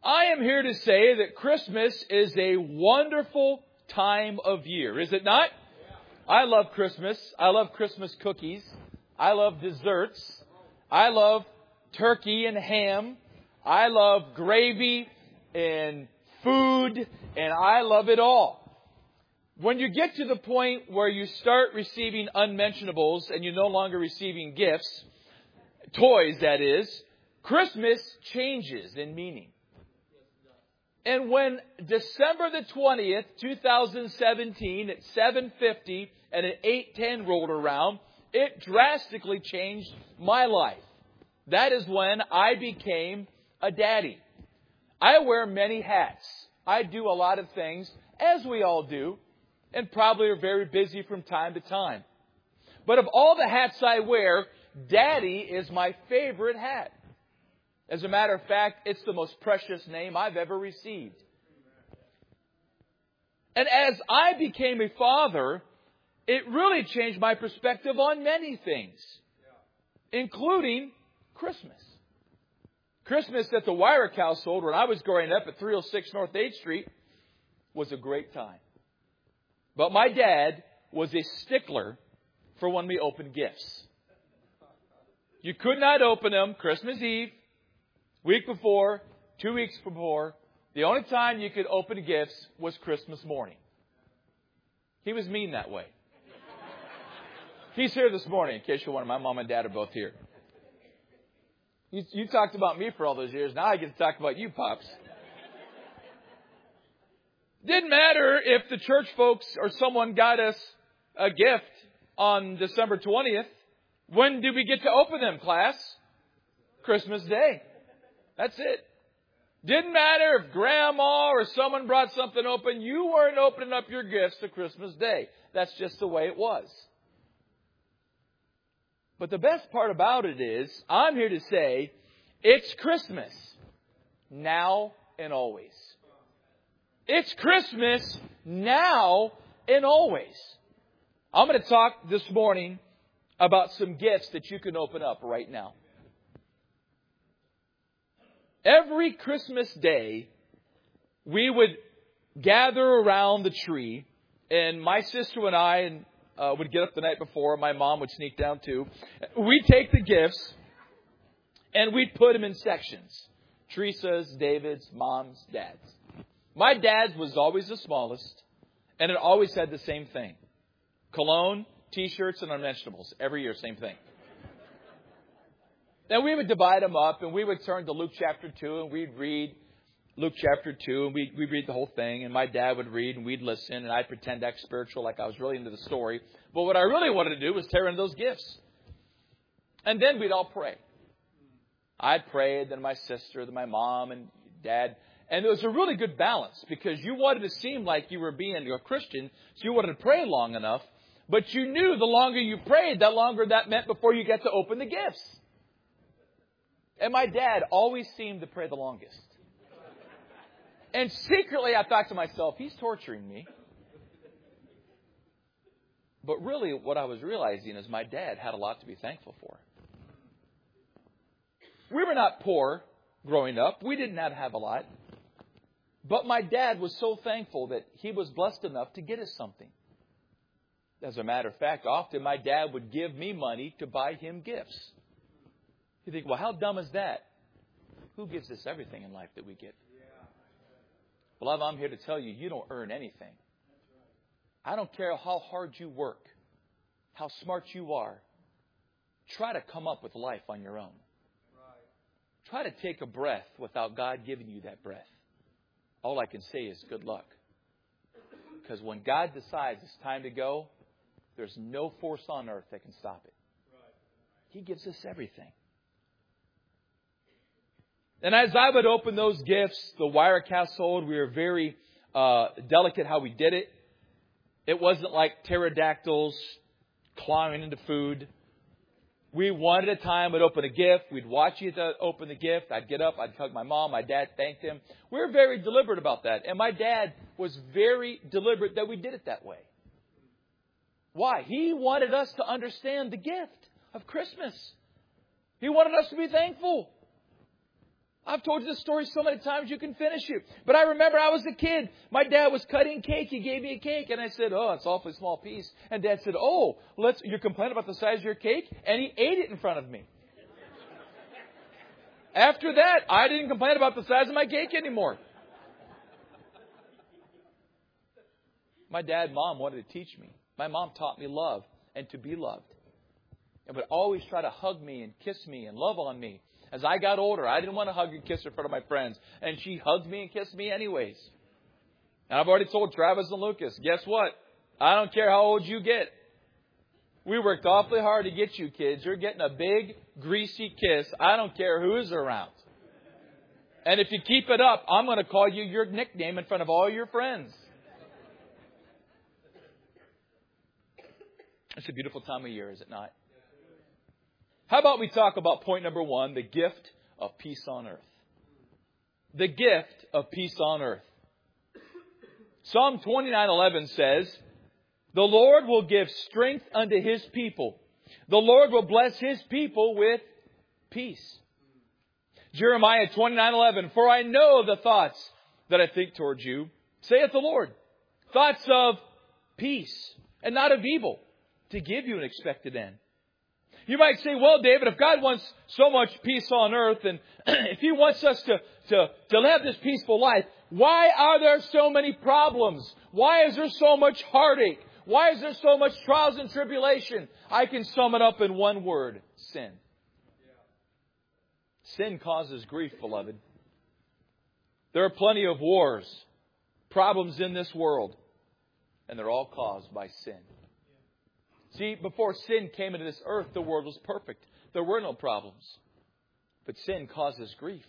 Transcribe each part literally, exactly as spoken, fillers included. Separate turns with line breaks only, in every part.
I am here to say that Christmas is a wonderful time of year, is it not? I love Christmas. I love Christmas cookies. I love desserts. I love turkey and ham. I love gravy and food, and I love it all. When you get to the point where you start receiving unmentionables and you're no longer receiving gifts, toys that is, Christmas changes in meaning. And when December the twentieth, twenty seventeen at seven fifty and at eight ten rolled around, it drastically changed my life. That is when I became a daddy. I wear many hats. I do a lot of things, as we all do, and probably are very busy from time to time. But of all the hats I wear, Daddy is my favorite hat. As a matter of fact, it's the most precious name I've ever received. And as I became a father, it really changed my perspective on many things, including Christmas. Christmas at the Wyrick household, when I was growing up at three oh six North eighth Street, was a great time. But my dad was a stickler for when we opened gifts. You could not open them Christmas Eve, week before, two weeks before. The only time you could open gifts was Christmas morning. He was mean that way. He's here this morning, in case you're wondering. My mom and dad are both here. You, you talked about me for all those years. Now I get to talk about you, Pops. Didn't matter if the church folks or someone got us a gift on December twentieth. When did we get to open them, class? Christmas Day. That's it. Didn't matter if Grandma or someone brought something open. You weren't opening up your gifts to Christmas Day. That's just the way it was. But the best part about it is, I'm here to say, it's Christmas. Now and always. It's Christmas now and always. I'm going to talk this morning about some gifts that you can open up right now. Every Christmas Day, we would gather around the tree, and my sister and I and, uh, would get up the night before. My mom would sneak down too. We'd take the gifts, and we'd put them in sections. Teresa's, David's, Mom's, Dad's. My dad's was always the smallest, and it always had the same thing. Cologne, T-shirts, and unmentionables. Every year, same thing. Then we would divide them up, and we would turn to Luke chapter two, and we'd read Luke chapter two, and we'd, we'd read the whole thing, and my dad would read, and we'd listen, and I'd pretend to act spiritual like I was really into the story. But what I really wanted to do was tear into those gifts. And then we'd all pray. I'd pray, then my sister, then my mom, and Dad. And it was a really good balance, because you wanted to seem like you were being a Christian, so you wanted to pray long enough, but you knew the longer you prayed, the longer that meant before you get to open the gifts. And my dad always seemed to pray the longest. And secretly I thought to myself, he's torturing me. But really what I was realizing is my dad had a lot to be thankful for. We were not poor growing up. We did not have a lot. But my dad was so thankful that he was blessed enough to get us something. As a matter of fact, often my dad would give me money to buy him gifts. You think, well, how dumb is that? Who gives us everything in life that we get? Beloved, I'm here to tell you, you don't earn anything. I don't care how hard you work, how smart you are. Try to come up with life on your own. Try to take a breath without God giving you that breath. All I can say is good luck. Because when God decides it's time to go, there's no force on earth that can stop it. He gives us everything. And as I would open those gifts, the Wyrick household, we were very uh, delicate how we did it. It wasn't like pterodactyls clawing into food. We one at a time would open a gift. We'd watch you open the gift. I'd get up. I'd hug my mom. My dad thanked him. We were very deliberate about that. And my dad was very deliberate that we did it that way. Why? He wanted us to understand the gift of Christmas. He wanted us to be thankful. I've told you this story so many times you can finish it. But I remember I was a kid. My dad was cutting cake. He gave me a cake. And I said, oh, it's an awfully small piece. And Dad said, oh, let's, you're complaining about the size of your cake? And he ate it in front of me. After that, I didn't complain about the size of my cake anymore. My dad and mom wanted to teach me. My mom taught me love and to be loved. And would always try to hug me and kiss me and love on me. As I got older, I didn't want to hug and kiss her in front of my friends. And she hugged me and kissed me anyways. And I've already told Travis and Lucas, guess what? I don't care how old you get. We worked awfully hard to get you kids. You're getting a big, greasy kiss. I don't care who's around. And if you keep it up, I'm going to call you your nickname in front of all your friends. It's a beautiful time of year, is it not? How about we talk about point number one, the gift of peace on earth. The gift of peace on earth. Psalm twenty-nine eleven says, the Lord will give strength unto His people. The Lord will bless His people with peace. Jeremiah twenty-nine eleven, for I know the thoughts that I think towards you, saith the Lord. Thoughts of peace and not of evil, to give you an expected end. You might say, well, David, if God wants so much peace on earth, and if He wants us to, to, to live this peaceful life, why are there so many problems? Why is there so much heartache? Why is there so much trials and tribulation? I can sum it up in one word, sin. Sin causes grief, beloved. There are plenty of wars, problems in this world, and they're all caused by sin. See, before sin came into this earth, the world was perfect. There were no problems. But sin causes grief.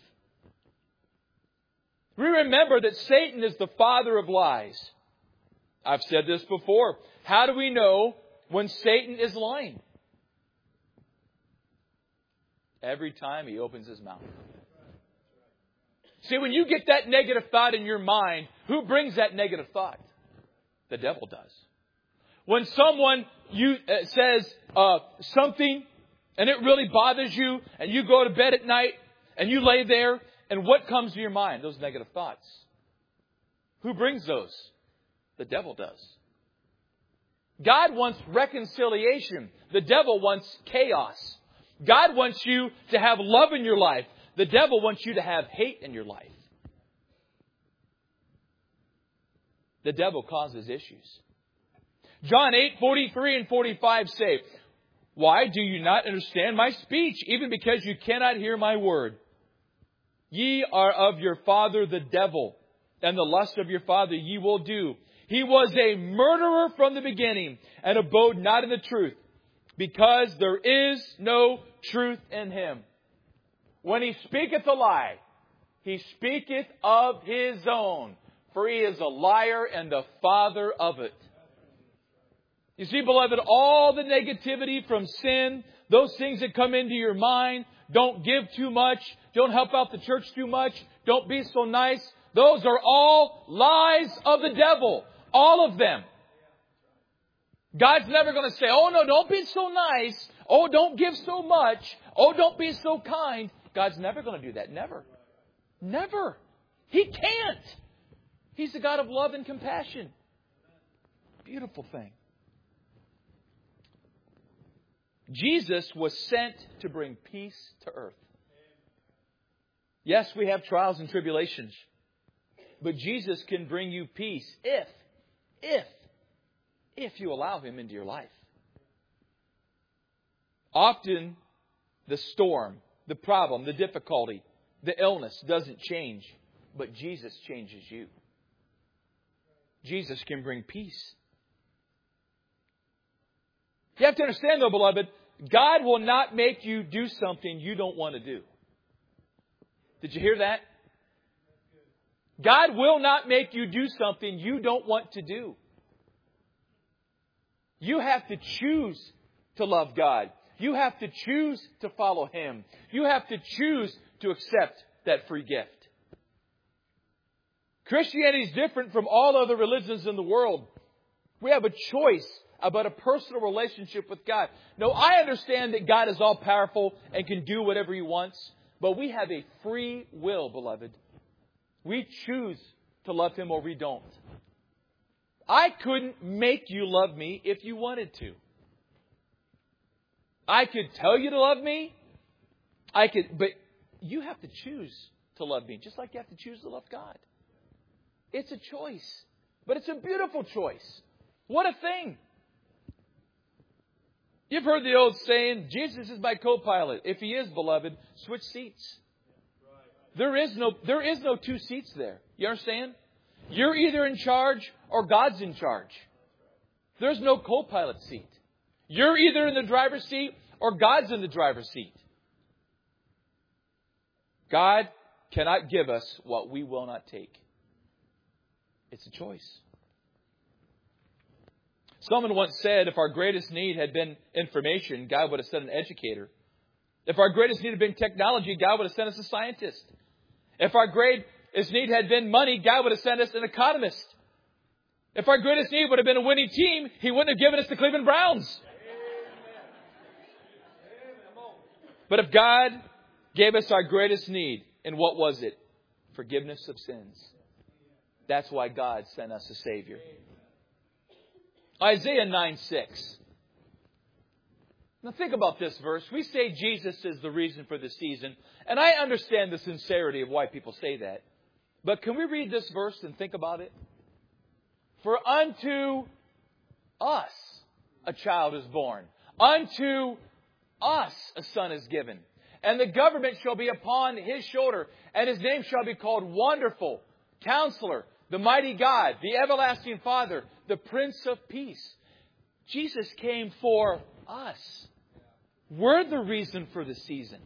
We remember that Satan is the father of lies. I've said this before. How do we know when Satan is lying? Every time he opens his mouth. See, when you get that negative thought in your mind, who brings that negative thought? The devil does. When someone you uh, says uh, something and it really bothers you, and you go to bed at night and you lay there, and what comes to your mind? Those negative thoughts. Who brings those? The devil does. God wants reconciliation. The devil wants chaos. God wants you to have love in your life. The devil wants you to have hate in your life. The devil causes issues. John eight, forty-three and forty-five say, why do you not understand my speech, even because you cannot hear my word? Ye are of your father the devil, and the lust of your father ye will do. He was a murderer from the beginning, and abode not in the truth, because there is no truth in him. When he speaketh a lie, he speaketh of his own, for he is a liar and the father of it. You see, beloved, all the negativity from sin, those things that come into your mind, don't give too much, don't help out the church too much, don't be so nice, those are all lies of the devil. All of them. God's never going to say, oh no, don't be so nice. Oh, don't give so much. Oh, don't be so kind. God's never going to do that. Never. Never. He can't. He's the God of love and compassion. Beautiful thing. Jesus was sent to bring peace to earth. Yes, we have trials and tribulations. But Jesus can bring you peace if, if, if you allow Him into your life. Often, the storm, the problem, the difficulty, the illness doesn't change. But Jesus changes you. Jesus can bring peace. You have to understand, though, beloved, God will not make you do something you don't want to do. Did you hear that? God will not make you do something you don't want to do. You have to choose to love God. You have to choose to follow Him. You have to choose to accept that free gift. Christianity is different from all other religions in the world. We have a choice about a personal relationship with God. Now, I understand that God is all powerful and can do whatever He wants. But we have a free will, beloved. We choose to love Him or we don't. I couldn't make you love me if you wanted to. I could tell you to love me. I could, but you have to choose to love me, just like you have to choose to love God. It's a choice, but it's a beautiful choice. What a thing. You've heard the old saying, Jesus is my co-pilot. If He is, beloved, switch seats. There is no, there is no two seats there. You understand? You're either in charge or God's in charge. There's no co-pilot seat. You're either in the driver's seat or God's in the driver's seat. God cannot give us what we will not take. It's a choice. Someone once said, if our greatest need had been information, God would have sent an educator. If our greatest need had been technology, God would have sent us a scientist. If our greatest need had been money, God would have sent us an economist. If our greatest need would have been a winning team, He wouldn't have given us the Cleveland Browns. But if God gave us our greatest need, and what was it? Forgiveness of sins. That's why God sent us a Savior. Isaiah nine six. Now think about this verse. We say Jesus is the reason for the season. And I understand the sincerity of why people say that. But can we read this verse and think about it? For unto us a child is born. Unto us a son is given. And the government shall be upon His shoulder. And His name shall be called Wonderful, Counselor, the Mighty God, the Everlasting Father, the Prince of Peace. Jesus came for us. We're the reason for the season.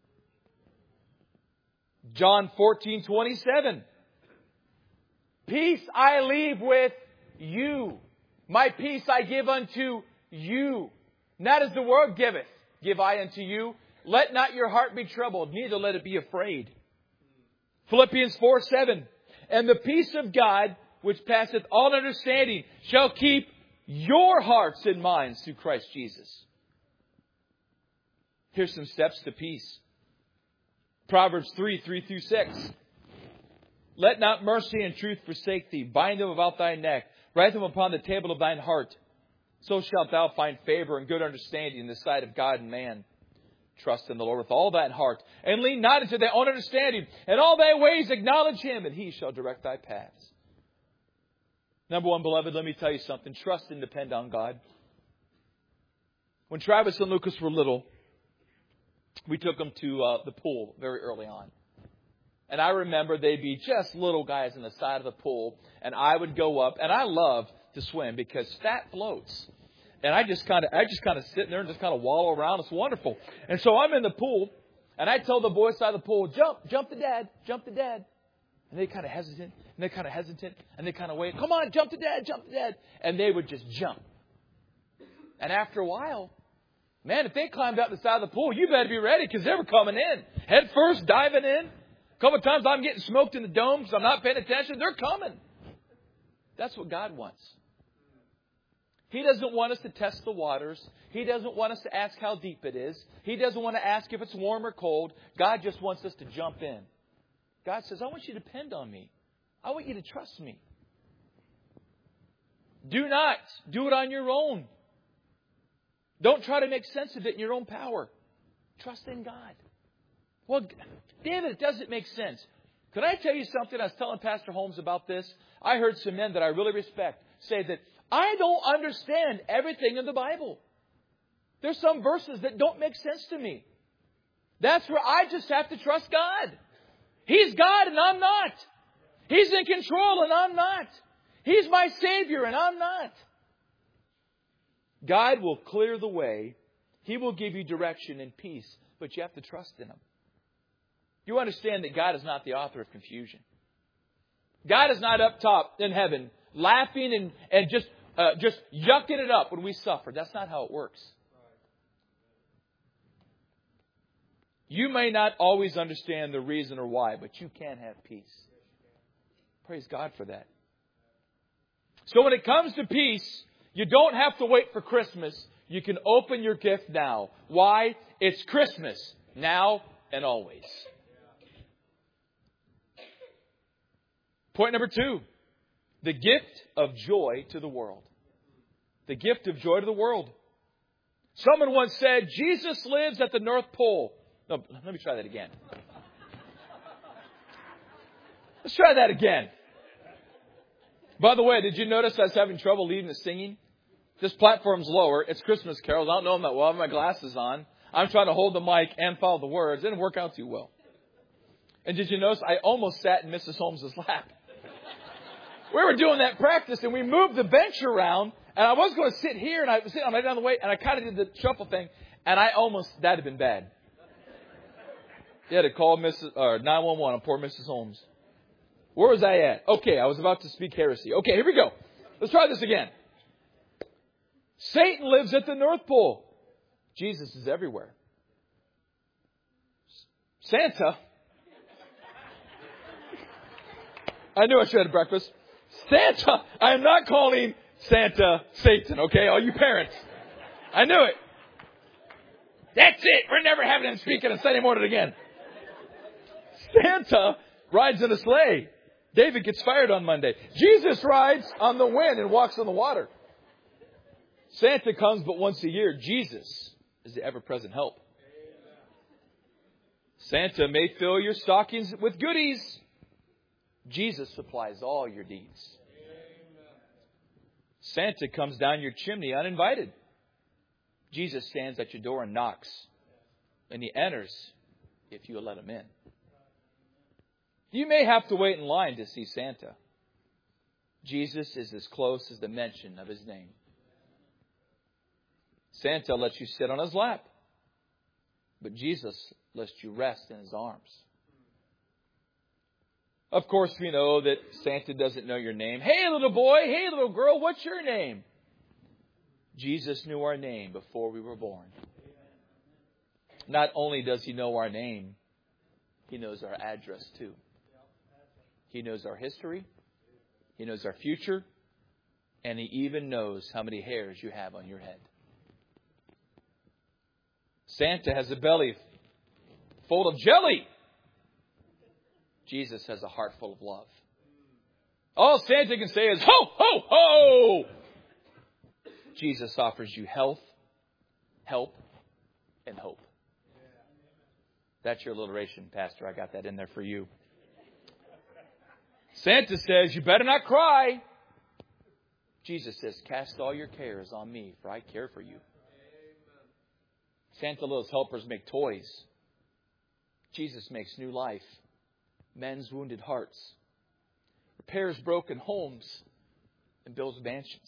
John fourteen twenty-seven. Peace I leave with you. My peace I give unto you. Not as the world giveth, give I unto you. Let not your heart be troubled, neither let it be afraid. Philippians four seven. And the peace of God, which passeth all understanding, shall keep your hearts and minds through Christ Jesus. Here's some steps to peace. Proverbs three, three through six. Let not mercy and truth forsake thee. Bind them about thy neck. Write them upon the table of thine heart. So shalt thou find favor and good understanding in the sight of God and man. Trust in the Lord with all thine heart, and lean not into thy own understanding. In all thy ways acknowledge Him, and He shall direct thy paths. Number one, beloved, let me tell you something. Trust and depend on God. When Travis and Lucas were little, we took them to uh, the pool very early on. And I remember they'd be just little guys on the side of the pool, and I would go up, and I love to swim because fat floats. And I just kind of, I just kind of sit there and just kind of wallow around. It's wonderful. And so I'm in the pool, and I tell the boys side of the pool, jump, jump to Dad, jump to Dad. And they kind of hesitant, and they kind of hesitant, and they kind of wait. Come on, jump to Dad, jump to Dad. And they would just jump. And after a while, man, if they climbed up the side of the pool, you better be ready because they were coming in. Head first, diving in. A couple of times I'm getting smoked in the dome because I'm not paying attention. They're coming. That's what God wants. He doesn't want us to test the waters. He doesn't want us to ask how deep it is. He doesn't want to ask if it's warm or cold. God just wants us to jump in. God says, I want you to depend on me. I want you to trust me. Do not do it on your own. Don't try to make sense of it in your own power. Trust in God. Well, David, it doesn't make sense. Could I tell you something? I was telling Pastor Holmes about this. I heard some men that I really respect say that I don't understand everything in the Bible. There's some verses that don't make sense to me. That's where I just have to trust God. He's God and I'm not. He's in control and I'm not. He's my Savior and I'm not. God will clear the way. He will give you direction and peace, but you have to trust in Him. You understand that God is not the author of confusion. God is not up top in heaven laughing and, and just Uh, just yucking it up when we suffer. That's not how it works. You may not always understand the reason or why, but you can have peace. Praise God for that. So when it comes to peace, you don't have to wait for Christmas. You can open your gift now. Why? It's Christmas. Now and always. Point number two. The gift of joy to the world. The gift of joy to the world. Someone once said, Jesus lives at the North Pole. No, let me try that again. Let's try that again. By the way, did you notice I was having trouble leading the singing? This platform's lower. It's Christmas carols. I don't know them that well. I have my glasses on. I'm trying to hold the mic and follow the words. It didn't work out too well. And did you notice I almost sat in Missus Holmes' lap? We were doing that practice and we moved the bench around and I was going to sit here and I was sitting on right down the way and I kind of did the shuffle thing and I almost, that had been bad. You had to call Missus or nine one one on poor Missus Holmes. Where was I at? Okay, I was about to speak heresy. Okay, here we go. Let's try this again. Satan lives at the North Pole. Jesus is everywhere. Santa. I knew I should have breakfast. Santa. I am not calling Santa Satan, okay? All you parents. I knew it. That's it. We're never having him speak on a Sunday morning again. Santa rides in a sleigh. David gets fired on Monday. Jesus rides on the wind and walks on the water. Santa comes but once a year. Jesus is the ever-present help. Santa may fill your stockings with goodies. Jesus supplies all your needs. Santa comes down your chimney uninvited. Jesus stands at your door and knocks. And He enters if you will let Him in. You may have to wait in line to see Santa. Jesus is as close as the mention of His name. Santa lets you sit on His lap. But Jesus lets you rest in His arms. Of course, we know that Santa doesn't know your name. Hey, little boy. Hey, little girl. What's your name? Jesus knew our name before we were born. Not only does He know our name, He knows our address too. He knows our history. He knows our future. And He even knows how many hairs you have on your head. Santa has a belly full of jelly. Jesus has a heart full of love. All Santa can say is, ho, ho, ho! Jesus offers you health, help, and hope. That's your alliteration, Pastor. I got that in there for you. Santa says, you better not cry. Jesus says, cast all your cares on me, for I care for you. Santa Little helpers make toys. Jesus makes new life. Mends wounded hearts. Repairs broken homes. And builds mansions.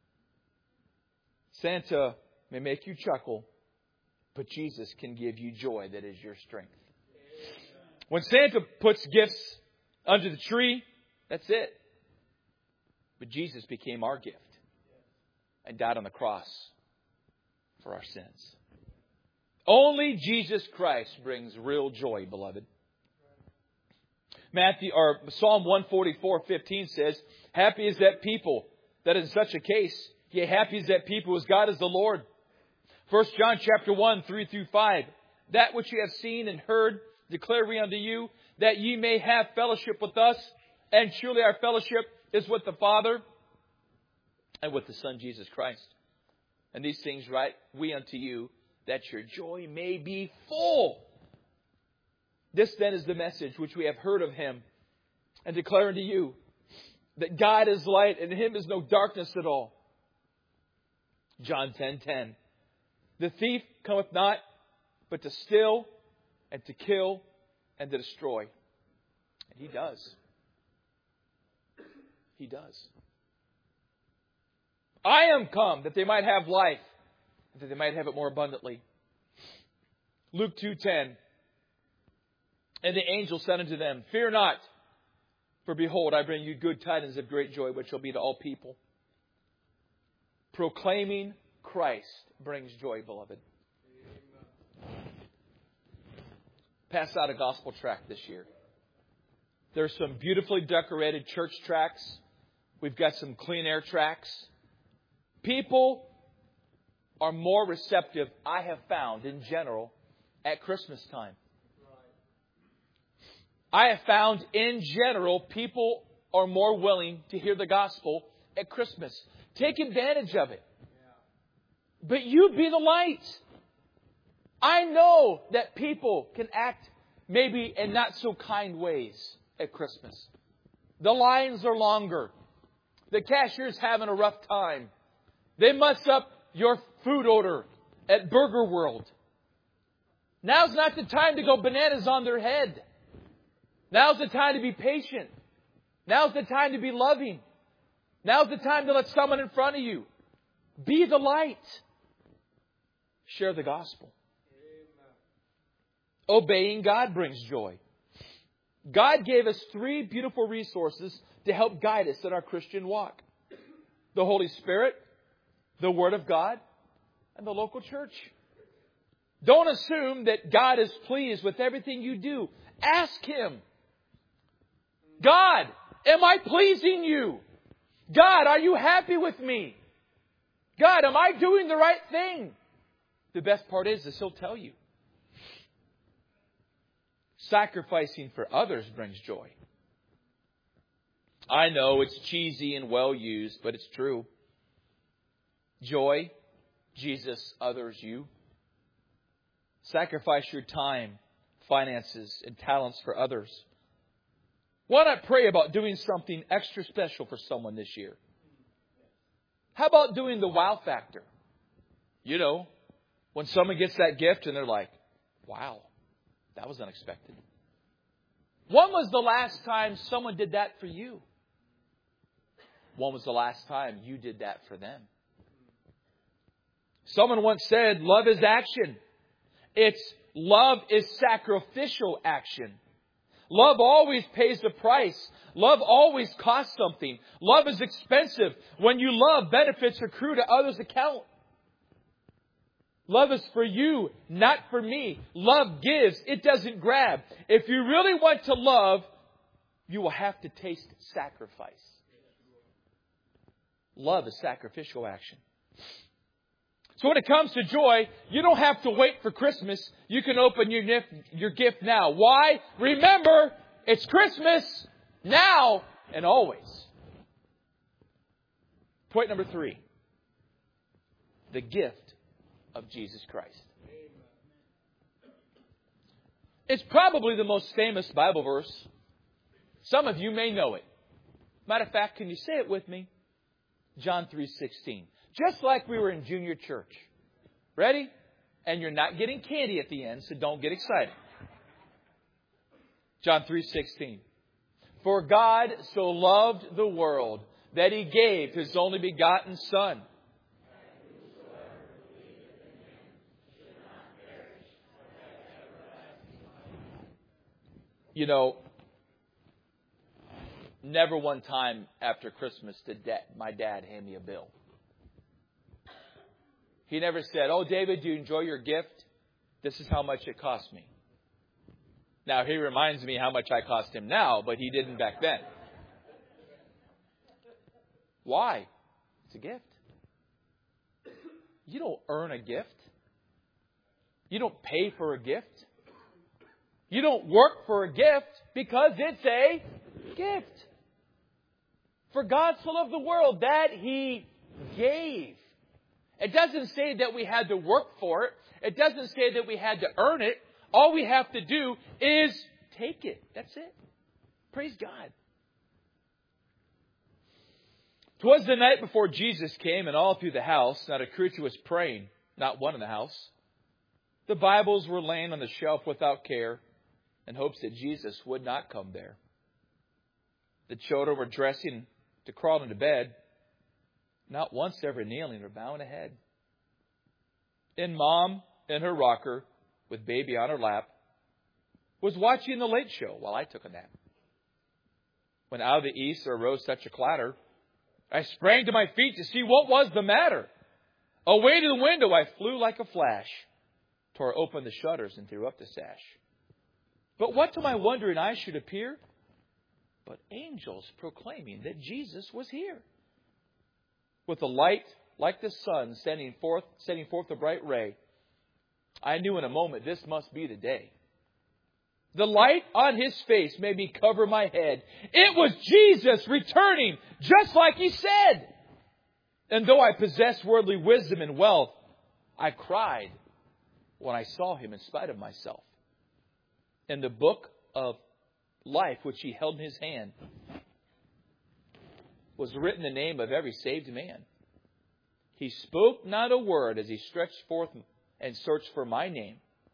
Santa may make you chuckle, but Jesus can give you joy that is your strength. When Santa puts gifts under the tree, that's it. But Jesus became our gift and died on the cross for our sins. Only Jesus Christ brings real joy, beloved. Matthew or Psalm one forty-four fifteen says, happy is that people that in such a case, yea, happy is that people whose God is the Lord. First John chapter one, three through five. That which ye have seen and heard, declare we unto you, that ye may have fellowship with us. And surely our fellowship is with the Father and with the Son, Jesus Christ. And these things write we unto you, that your joy may be full. This then is the message which we have heard of Him, and declare unto you, that God is light, and in Him is no darkness at all. John ten ten. The thief cometh not, but to steal, and to kill, and to destroy. And He does. He does. I am come that they might have life, that they might have it more abundantly. Luke two ten. And the angel said unto them, fear not, for behold, I bring you good tidings of great joy, which shall be to all people. Proclaiming Christ brings joy, beloved. Pass out a gospel tract this year. There's some beautifully decorated church tracts. We've got some clean air tracts. People are more receptive, I have found, in general, at Christmas time. I have found in general people are more willing to hear the gospel at Christmas. Take advantage of it. But you be the light. I know that people can act maybe in not so kind ways at Christmas. The lines are longer. The cashier's having a rough time. They mess up your food order at Burger World. Now's not the time to go bananas on their head. Now's the time to be patient. Now's the time to be loving. Now's the time to let someone in front of you be the light. Share the gospel. Amen. Obeying God brings joy. God gave us three beautiful resources to help guide us in our Christian walk. The Holy Spirit, the Word of God, and the local church. Don't assume that God is pleased with everything you do. Ask Him. God, am I pleasing you? God, are you happy with me? God, am I doing the right thing? The best part is this, He'll tell you. Sacrificing for others brings joy. I know it's cheesy and well used, but it's true. Joy, Jesus, others, you. Sacrifice your time, finances, and talents for others. Why not pray about doing something extra special for someone this year? How about doing the wow factor? You know, when someone gets that gift and they're like, wow, that was unexpected. When was the last time someone did that for you? When was the last time you did that for them? Someone once said, love is action. It's love is sacrificial action. Love always pays the price. Love always costs something. Love is expensive. When you love, benefits accrue to others' account. Love is for you, not for me. Love gives. It doesn't grab. If you really want to love, you will have to taste sacrifice. Love is sacrificial action. So when it comes to joy, you don't have to wait for Christmas. You can open your gift, your gift now. Why? Remember, it's Christmas now and always. Point number three. The gift of Jesus Christ. It's probably the most famous Bible verse. Some of you may know it. Matter of fact, can you say it with me? John three sixteen. Just like we were in junior church. Ready? And you're not getting candy at the end, so don't get excited. John three sixteen. For God so loved the world that He gave His only begotten Son. You know, never one time after Christmas did dad, my dad hand me a bill. He never said, oh, David, do you enjoy your gift? This is how much it cost me. Now, he reminds me how much I cost him now, but he didn't back then. Why? It's a gift. You don't earn a gift. You don't pay for a gift. You don't work for a gift because it's a gift. For God so loved the world that He gave. It doesn't say that we had to work for it. It doesn't say that we had to earn it. All we have to do is take it. That's it. Praise God. 'Twas the night before Jesus came, and all through the house, not a creature was praying, not one in the house. The Bibles were laying on the shelf without care, in hopes that Jesus would not come there. The children were dressing to crawl into bed, not once ever kneeling or bowing a head. And Mom, in her rocker, with baby on her lap, was watching the Late Show while I took a nap. When out of the east there arose such a clatter, I sprang to my feet to see what was the matter. Away to the window I flew like a flash, tore open the shutters and threw up the sash. But what to my wondering eyes should appear? But angels proclaiming that Jesus was here. With a light like the sun sending forth, sending forth a bright ray, I knew in a moment this must be the day. The light on His face made me cover my head. It was Jesus returning, just like He said. And though I possessed worldly wisdom and wealth, I cried when I saw Him in spite of myself. In the book of life which He held in His hand was written the name of every saved man. He spoke not a word as He stretched forth and searched for my name.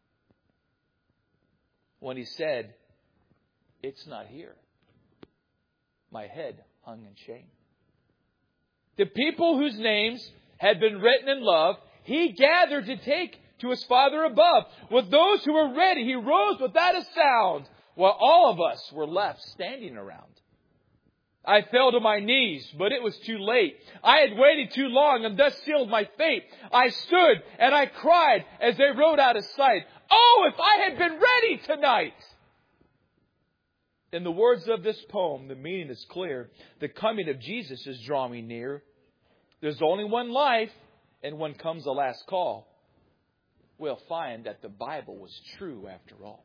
When He said, it's not here, my head hung in shame. The people whose names had been written in love, He gathered to take to His Father above. With those who were ready, He rose without a sound, while all of us were left standing around. I fell to my knees, but it was too late. I had waited too long and thus sealed my fate. I stood and I cried as they rode out of sight. Oh, if I had been ready tonight! In the words of this poem, the meaning is clear. The coming of Jesus is drawing near. There's only one life, and when comes the last call, we'll find that the Bible was true after all.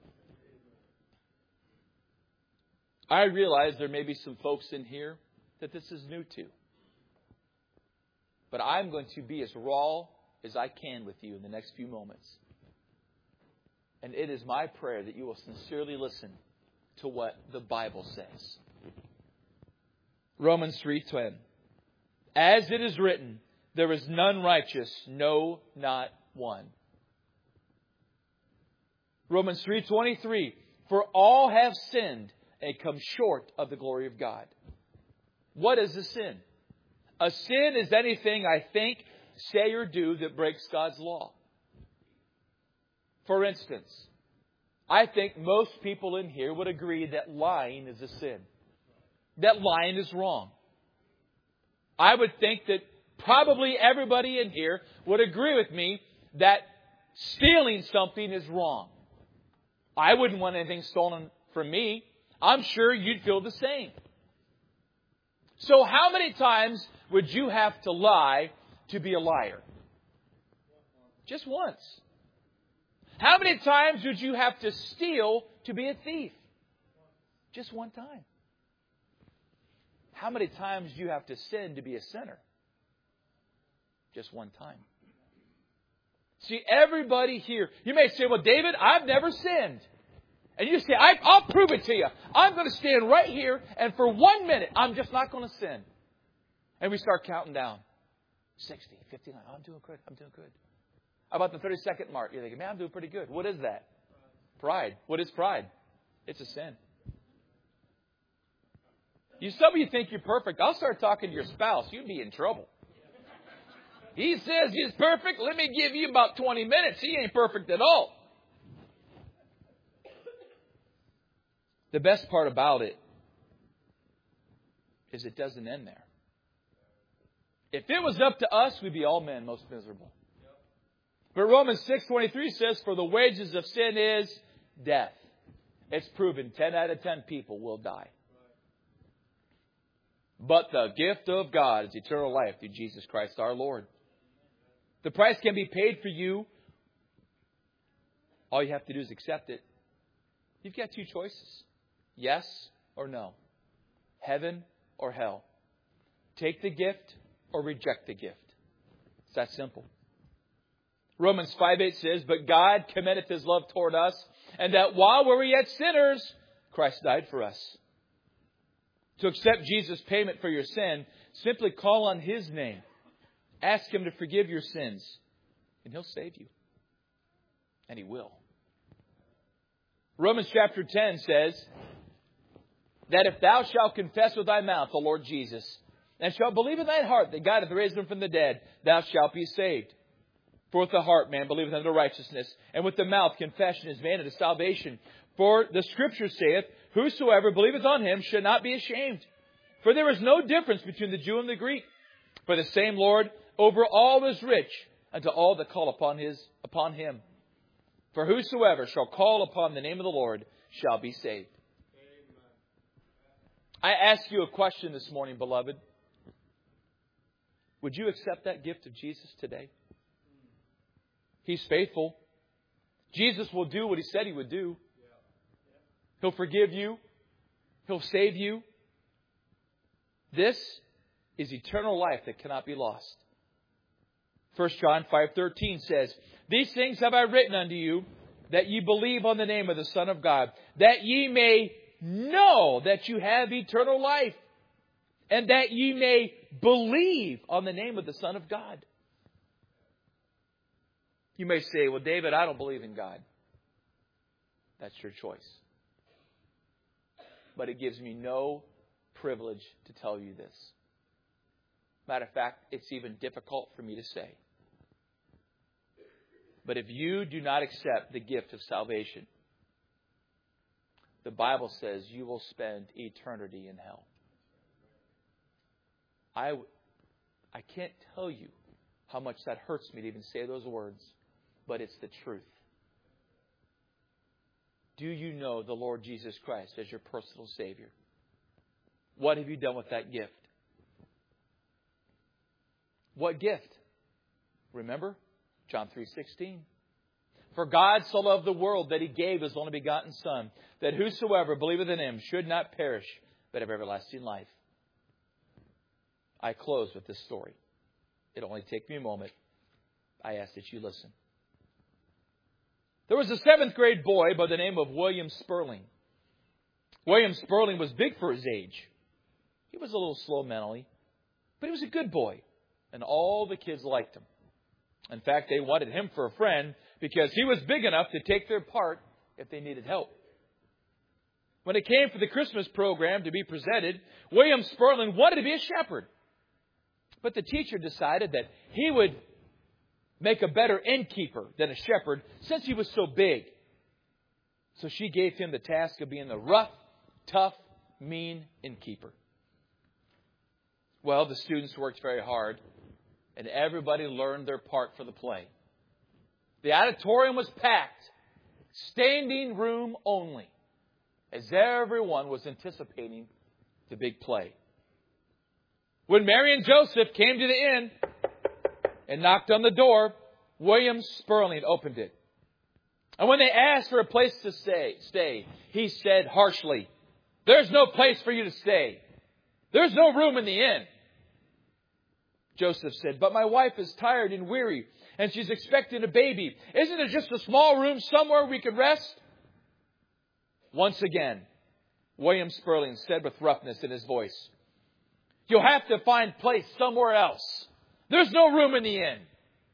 I realize there may be some folks in here that this is new to. But I'm going to be as raw as I can with you in the next few moments. And it is my prayer that you will sincerely listen to what the Bible says. Romans three ten. As it is written, there is none righteous, no, not one. Romans three twenty-three. For all have sinned and come short of the glory of God. What is a sin? A sin is anything I think, say, or do that breaks God's law. For instance, I think most people in here would agree that lying is a sin. That lying is wrong. I would think that probably everybody in here would agree with me that stealing something is wrong. I wouldn't want anything stolen from me. I'm sure you'd feel the same. So how many times would you have to lie to be a liar? Just once. How many times would you have to steal to be a thief? Just one time. How many times do you have to sin to be a sinner? Just one time. See, everybody here, you may say, well, David, I've never sinned. And you say, I, I'll prove it to you. I'm going to stand right here, and for one minute, I'm just not going to sin. And we start counting down. sixty, fifty-nine, oh, I'm doing good, I'm doing good. How about the thirty-second mark? You're thinking, man, I'm doing pretty good. What is that? Pride. What is pride? It's a sin. You, some of you think you're perfect. I'll start talking to your spouse. You'd be in trouble. He says he's perfect. Let me give you about twenty minutes. He ain't perfect at all. The best part about it is it doesn't end there. If it was up to us, we'd be all men most miserable. But Romans six twenty-three says, for the wages of sin is death. It's proven ten out of ten people will die. But the gift of God is eternal life through Jesus Christ our Lord. The price can be paid for you. All you have to do is accept it. You've got two choices. Yes or no. Heaven or hell. Take the gift or reject the gift. It's that simple. Romans five eight says, but God commendeth His love toward us, and that while we were yet sinners, Christ died for us. To accept Jesus' payment for your sin, simply call on His name. Ask Him to forgive your sins, and He'll save you. And He will. Romans chapter ten says that if thou shalt confess with thy mouth the Lord Jesus, and shalt believe in thine heart that God hath raised Him from the dead, thou shalt be saved. For with the heart man believeth unto righteousness, and with the mouth confession is made unto salvation. For the Scripture saith, whosoever believeth on Him should not be ashamed. For there is no difference between the Jew and the Greek. For the same Lord over all is rich unto all that call upon His upon Him. For whosoever shall call upon the name of the Lord shall be saved. I ask you a question this morning, beloved. Would you accept that gift of Jesus today? He's faithful. Jesus will do what He said He would do. He'll forgive you. He'll save you. This is eternal life that cannot be lost. First John five thirteen says, "These things have I written unto you, that ye believe on the name of the Son of God, that ye may know that you have eternal life, and that ye may believe on the name of the Son of God." You may say, "Well, David, I don't believe in God." That's your choice. But it gives me no privilege to tell you this. Matter of fact, it's even difficult for me to say. But if you do not accept the gift of salvation, the Bible says you will spend eternity in hell. I, I can't tell you how much that hurts me to even say those words, but it's the truth. Do you know the Lord Jesus Christ as your personal Savior? What have you done with that gift? What gift? Remember? John three sixteen. "For God so loved the world that He gave His only begotten Son, that whosoever believeth in Him should not perish, but have everlasting life." I close with this story. It'll only take me a moment. I ask that you listen. There was a seventh grade boy by the name of William Sperling. William Sperling was big for his age. He was a little slow mentally, but he was a good boy, and all the kids liked him. In fact, they wanted him for a friend because he was big enough to take their part if they needed help. When it came for the Christmas program to be presented, William Sperling wanted to be a shepherd. But the teacher decided that he would make a better innkeeper than a shepherd since he was so big. So she gave him the task of being the rough, tough, mean innkeeper. Well, the students worked very hard, and everybody learned their part for the play. The auditorium was packed, standing room only, as everyone was anticipating the big play. When Mary and Joseph came to the inn and knocked on the door, William Sperling opened it. And when they asked for a place to stay, stay, he said harshly, "There's no place for you to stay. There's no room in the inn." Joseph said, "But my wife is tired and weary, and she's expecting a baby. Isn't it just a small room somewhere we could rest?" Once again, William Sperling said with roughness in his voice, "You'll have to find place somewhere else. There's no room in the inn."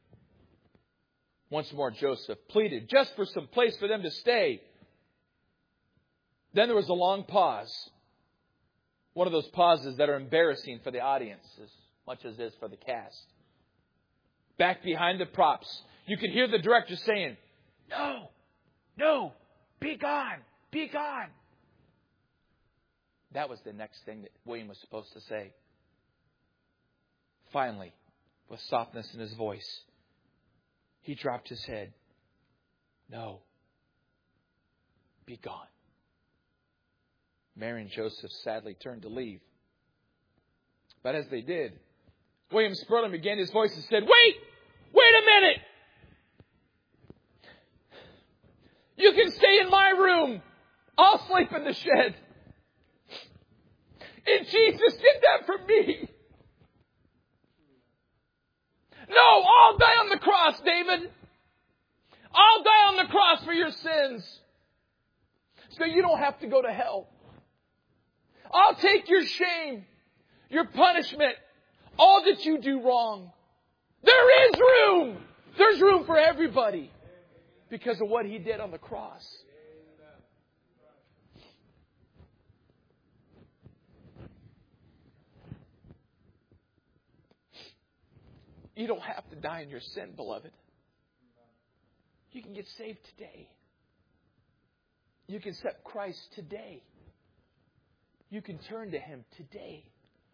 Once more, Joseph pleaded just for some place for them to stay. Then there was a long pause. One of those pauses that are embarrassing for the audience as much as it is for the cast. Back behind the props, you could hear the director saying, "No, no, be gone, be gone." That was the next thing that William was supposed to say. Finally, with softness in his voice, he dropped his head. "No, be gone." Mary and Joseph sadly turned to leave. But as they did, William Sperling began his voice and said, "Wait! Wait a minute! You can stay in my room. I'll sleep in the shed. And Jesus did that for me. No, I'll die on the cross, David. I'll die on the cross for your sins, so you don't have to go to hell. I'll take your shame, your punishment, all that you do wrong. There is room. There's room for everybody because of what He did on the cross." You don't have to die in your sin, beloved. You can get saved today. You can accept Christ today. You can turn to Him today.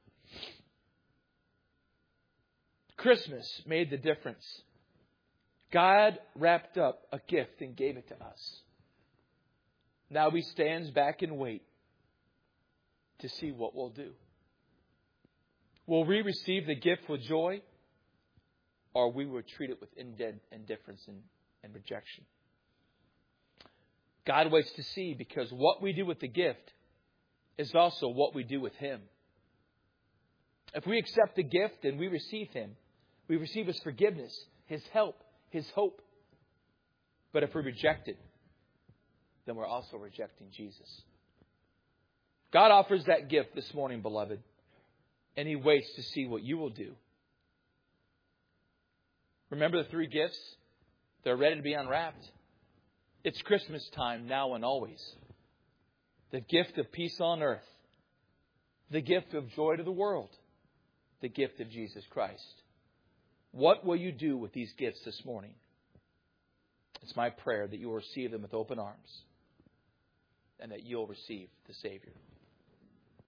Christmas made the difference. God wrapped up a gift and gave it to us. Now He stands back and wait to see what we'll do. Will we receive the gift with joy, or we will treat it with indifference and, and rejection? God waits to see, because what we do with the gift is also what we do with Him. If we accept the gift and we receive Him, we receive His forgiveness, His help, His hope. But if we reject it, then we're also rejecting Jesus. God offers that gift this morning, beloved, and He waits to see what you will do. Remember the three gifts? They're ready to be unwrapped. It's Christmas time now and always. The gift of peace on earth. The gift of joy to the world. The gift of Jesus Christ. What will you do with these gifts this morning? It's my prayer that you will receive them with open arms and that you'll receive the Savior.